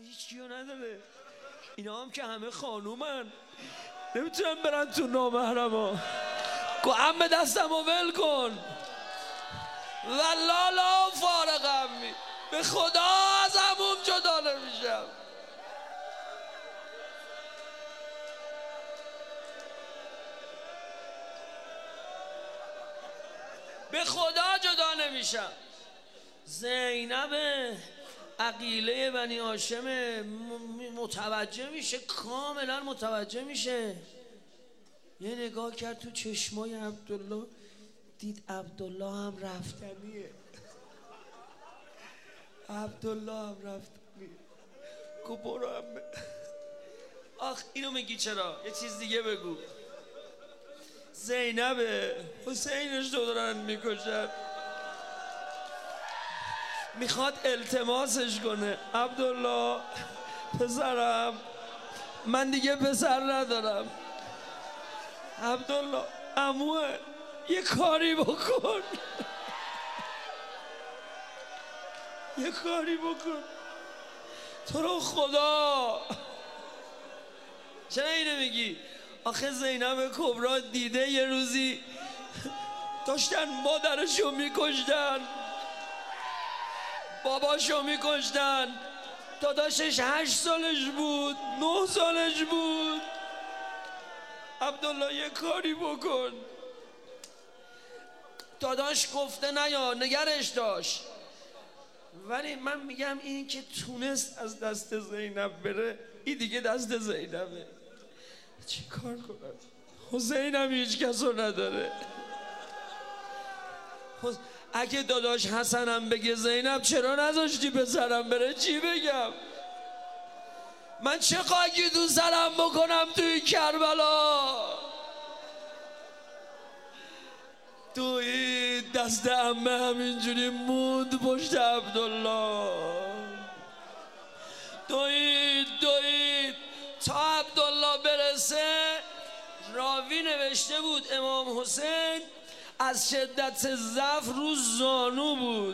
هیچ کیو نداره. اینا هم که همه خانومن، نمیتونن برن تو نامحرما. گو همه دستم رو ول کن. والله لا فارغم، به خدا از همون جدا نمیشم. به خدا جدا نمیشم. زینب عقیله بنی هاشم متوجه میشه، کاملا متوجه میشه. یه نگاه کرد تو چشمای عبدالله، دید عبدالله هم رفتنیه. عبدالله هم رفتنیه. گو برو همه. آخ اینو میگی چرا؟ یه چیز دیگه بگو. زینب حسینش رو دارن میکشن، میخواد التماسش کنه. عبدالله پسرم، من دیگه پسر ندارم. عبدالله عموه یه کاری بکن، یه کاری بکن تو رو خدا. چرا اینو میگی؟ آخه زینب کبرا دیده یه روزی داشتن مادرشو میکشتن، باباشو میکشتن، داداشش 8 سالش بود، 9 سالش بود. عبدالله یه کاری بکن. داداش گفته نیا، نگرش داشت. ولی من میگم این که تونست از دست زینب بره، این دیگه دست زینبه. چی کار کنم؟ حسینم هیچ کسو نداره. اگه داداش حسنم بگه زینب چرا نذاشتی پسرم بره، چی بگم؟ من چه خاکی تو سرم بکنم توی کربلا؟ توی دست عمه همینجوری موند پشت عبدالله. دوید تا عبدالله برسه. راوی نوشته بود امام حسین از شدت ضعف رو زانو بود.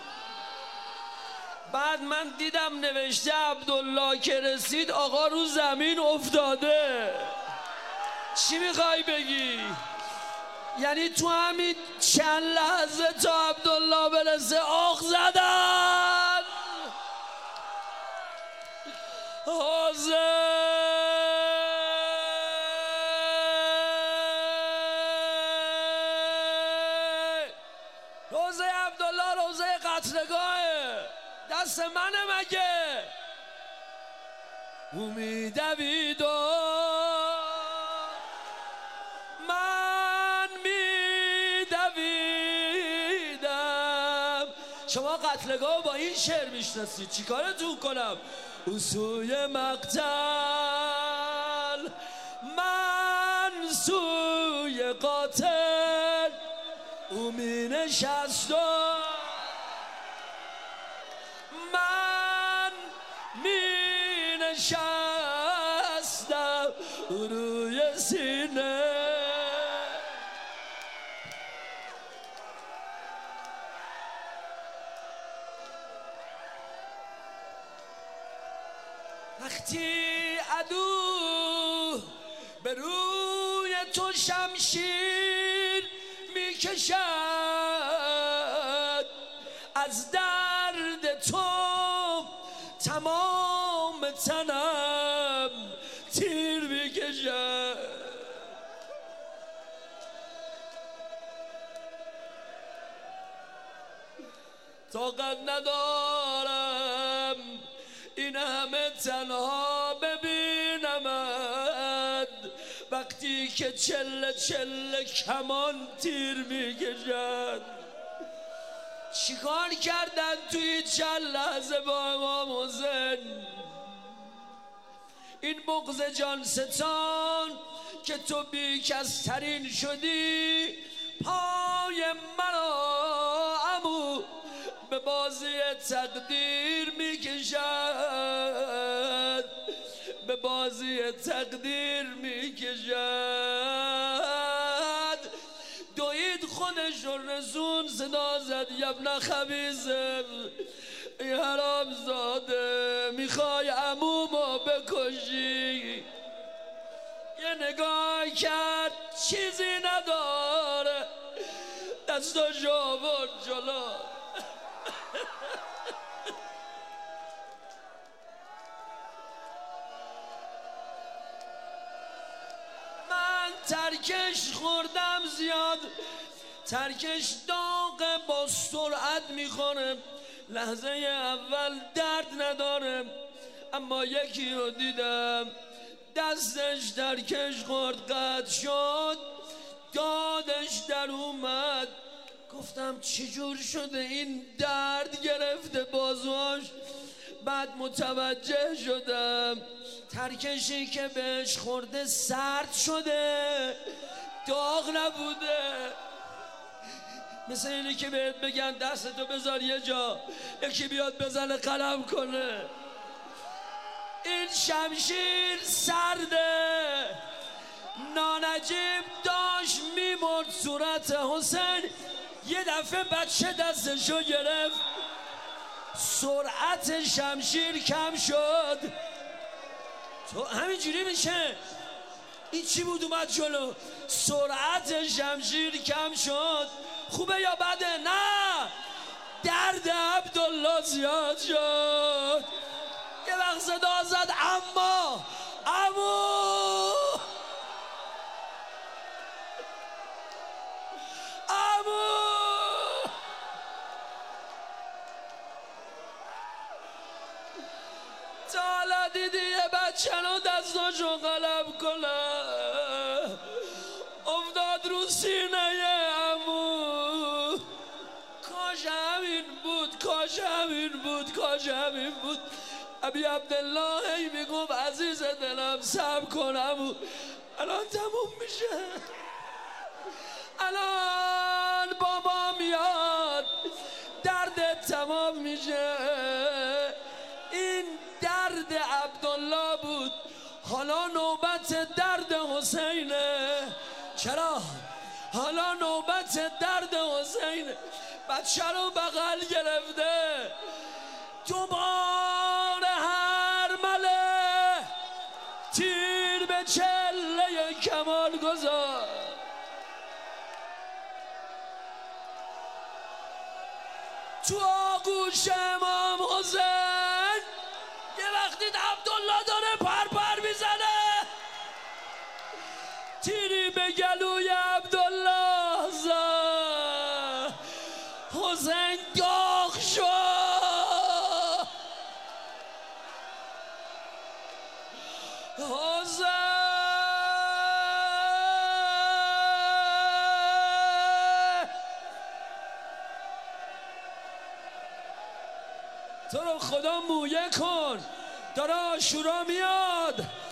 بعد من دیدم نوشته عبدالله که رسید آقا رو زمین افتاده. چی میخوای بگی؟ یعنی تو همین چند لحظه تا عبدالله برسه آخ زدن. حسین روزه عبدالله روزه قتلگاهه، دست منه مگه؟ میدوید و من میدویدم. شما قتلگاه با این شعر میشناسید، چی کارتون کنم؟ او سوی مقتل من سوی قاتل، او می نشست و من می نشستم روی سینه. وقتی عدو به روی تو شمشیر میکشد، از درد تو تمام تنم تیر میکشد. طاقت ندارم این همه تنها ببینمت، وقتی که چله چله کمان تیر میکشد. چیکار کردن توی چند لحظه با امام حسین؟ این بغض جان ستان که تو بیکسترین شدی، پای منو عمو به بازی تقدیر میکشد، به بازی تقدیر میکشد. دوید خودش رو رسون، صدا زد یبن خبیزم ای حرام زاده میخوای عمومو بکشی. یه نگاه کرد چیزی نداره، دستاشو آورد جلو. من ترکش خوردم زیاد، ترکش داغ با سرعت میخوره، لحظه اول درد نداره، اما یکی رو دیدم دستش ترکش خورد قطع شد، دادش در اومد. گفتم چجور شده این درد گرفته بازوش؟ بعد متوجه شدم ترکشی که بهش خورده سرد شده، داغ نبوده. مثل اینی که بهت بگن دستتو بذار یه جا، یکی بیاد بزنه قلم کنه. این شمشیر سرده. نانجیب داشت میمرد صورت حسین، یه دفعه بچه دستشو گرفت، سرعت شمشیر کم شد. تو همینجوری میشه. این چی بود اومد جلو؟ سرعت شمشیر کم شد. خوبه یا بده؟ نه، درد عبدالله زیاد شد. یه وقت صدا زد اما عمو تا حالا دیدی یه بچه رو دستاشو قلم کنه؟ افتاد رو سینه عمو. کاش همین بود، کاش همین بود، کاش همین بود. ابی عبدالله هی میگفت عزیز دلم صبر کن عمو، الان تموم میشه، الان بابا میاد، دردت تمام میشه. این درد عبدالله بود، حالا نوبت درد حسینه. چرا؟ حالا نوبت درد حسینه. بچه رو بغل گرفته، دوباره هرمله تیر به چله کمان گذار. تو آغوش امام حسین یه وقتی عبدالله داره پر میزنه، تیری به گلوی عبدالله زد. حسین داغ شد. حسین تو رو خدا مویه کن، داره آشورا میاد.